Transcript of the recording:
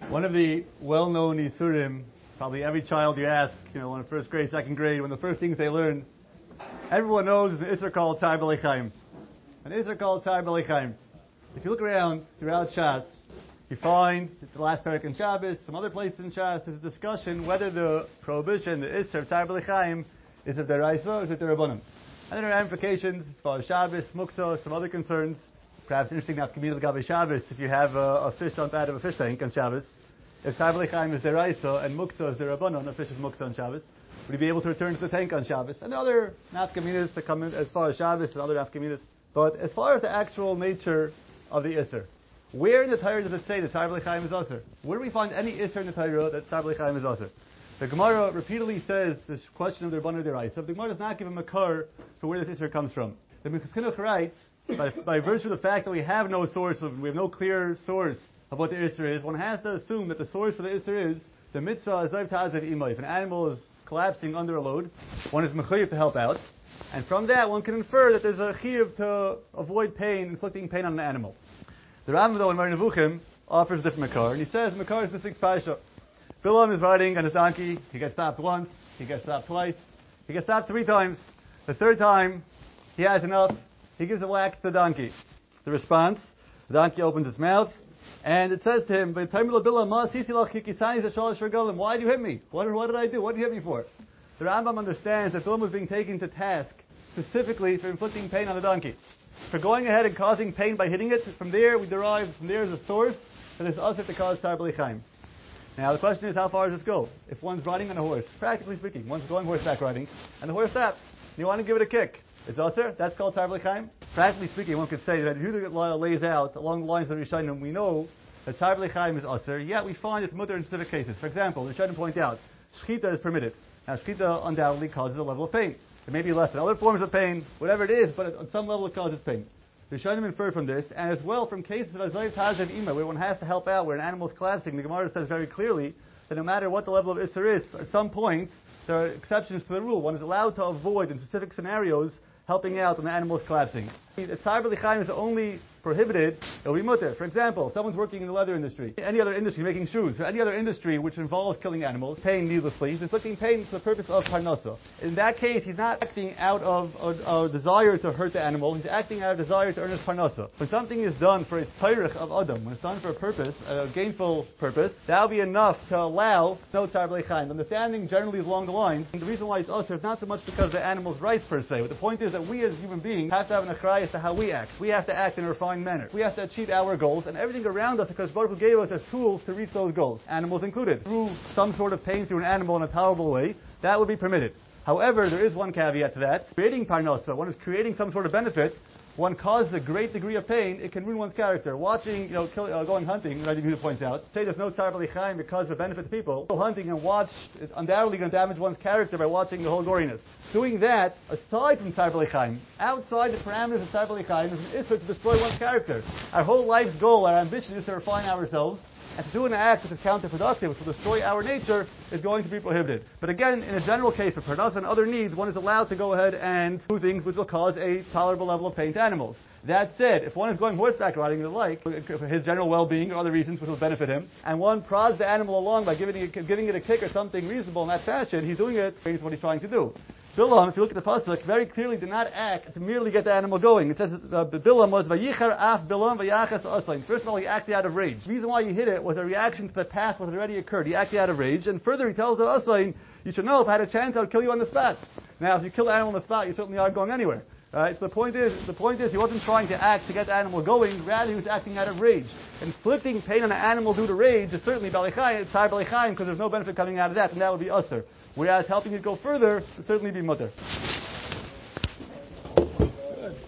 One of the well-known Yisurim, probably every child you ask, in first grade, second grade, one of the first things they learn, everyone knows is an Isser called Tar B'Leichaim. An Isser called Tar B'Leichaim. If you look around throughout Shas, you find, it's the last parak in Shabbos, some other places in Shas, there's a discussion whether the prohibition, the Isser of Tar B'Leichaim, is it Deraisa or is it Derabanan. And there are ramifications as far as Shabbos, Muktzah, some other concerns. Perhaps interesting enough, Kamil Gabi Shabbos, if you have a fish dump out of a fish tank on Shabbos, if Tar B'Leichaim is Deraisa and Muktzah is Derabanan, a fish is Muktzah on Shabbos, would he be able to return to the tank on Shabbos? And other nafkaminas that come in as far as Shabbos and other nafkaminas. But as far as the actual nature of the Isser, where in the Torah does it say that Tar B'Leichaim is Asr? Where do we find any Isser in the Torah that Tar B'Leichaim is Asr? The Gemara repeatedly says this question of the Rabbanan Deraisa. The Gemara does not give a makar for where this Isser comes from. The Minchas Chinuch writes, by virtue of the fact that we have no clear source of what the Isser is, one has to assume that the source for the Isser is the mitzvah Azav Ta'azav Imay. If an animal is collapsing under a load, one is mechayiv to help out, and from that one can infer that there's a chiyuv to avoid pain, inflicting pain on an animal. The Rambam, though, in Moreh Nevuchim offers a different makar, and he says the makar is the sixth parsha. Bilam is riding on his donkey. He gets stopped once. He gets stopped twice. He gets stopped 3 times. The third time, he has enough. He gives a whack to the donkey. The response: the donkey opens its mouth, and it says to him, "Why do you hit me? What did I do? What did you hit me for?" The Rambam understands that Bilam was being taken to task specifically for inflicting pain on the donkey, for going ahead and causing pain by hitting it. From there as a source that is usher to cause Tar B'Leichaim. Now the question is, how far does this go? If one's riding on a horse, practically speaking, one's going horseback riding, and the horse stops, and you want to give it a kick, it's usher. That's called Tar B'Leichaim. Practically speaking, one could say that Yehuda lays out along the lines of the Rishonim, we know that Tar B'Leichaim is usher, yet we find it's mutter in specific cases. For example, the Rishonim point out, Shechita is permitted. Now Shechita undoubtedly causes a level of pain. It may be less than other forms of pain, whatever it is, but on some level it causes pain. The Rishonim infer from this, and as well from cases of Azav Ta'azav Imay, where one has to help out, where an animal is collapsing. The Gemara says very clearly that no matter what the level of Isser is, at some point there are exceptions to the rule. One is allowed to avoid, in specific scenarios, helping out when the animal is collapsing. If Tar B'Leichaim is only prohibited, it will be mutter. For example, someone's working in the leather industry, any other industry making shoes, or any other industry which involves killing animals, pain needlessly, he's inflicting pain for the purpose of parnasa. In that case, he's not acting out of a desire to hurt the animal, he's acting out of desire to earn his parnasa. When something is done for a tayrich of Adam, when it's done for a purpose, a gainful purpose, that will be enough to allow no Tar B'Leichaim. Understanding generally is along the lines, and the reason why it's usher is not so much because of the animal's rights per se, but the point is that we as human beings have to have an achrayah as to how we act. We have to act in a refined manner. We have to achieve our goals, and everything around us, because Baruch Hu gave us as tools to reach those goals, animals included. Through some sort of pain through an animal in a tolerable way, that would be permitted. However, there is one caveat to that. Creating parnasa, one is creating some sort of benefit. One causes a great degree of pain, it can ruin one's character. Watching, going hunting, Rabbi Yehuda points out, say there's no Tar B'Leichaim because of benefit to people. Go hunting and watch is undoubtedly going to damage one's character by watching the whole goriness. Doing that, aside from Tar B'Leichaim, outside the parameters of Tar B'Leichaim, is an issur to destroy one's character. Our whole life's goal, our ambition is to refine ourselves, and to do an act which is counterproductive, which will destroy our nature, is going to be prohibited. But again, in a general case, for parnasa and other needs, one is allowed to go ahead and do things which will cause a tolerable level of pain to animals. That said, if one is going horseback riding and the like, for his general well-being or other reasons which will benefit him, and one prods the animal along by giving it a kick or something reasonable in that fashion, he's doing it based on what he's trying to do. Bilam, if you look at the pasuk, very clearly did not act to merely get the animal going. It says Bilam was vayichar af Bilam vayachas aslain. First of all, he acted out of rage. The reason why he hit it was a reaction to the past what had already occurred. He acted out of rage, and further he tells the aslain, you should know if I had a chance I would kill you on the spot. Now, if you kill the animal on the spot, you certainly aren't going anywhere. Right? So the point is, he wasn't trying to act to get the animal going. Rather, he was acting out of rage. Inflicting pain on an animal due to rage is certainly Tar B'Leichaim because there's no benefit coming out of that, and that would be usher. Whereas helping it go further would certainly be mutter.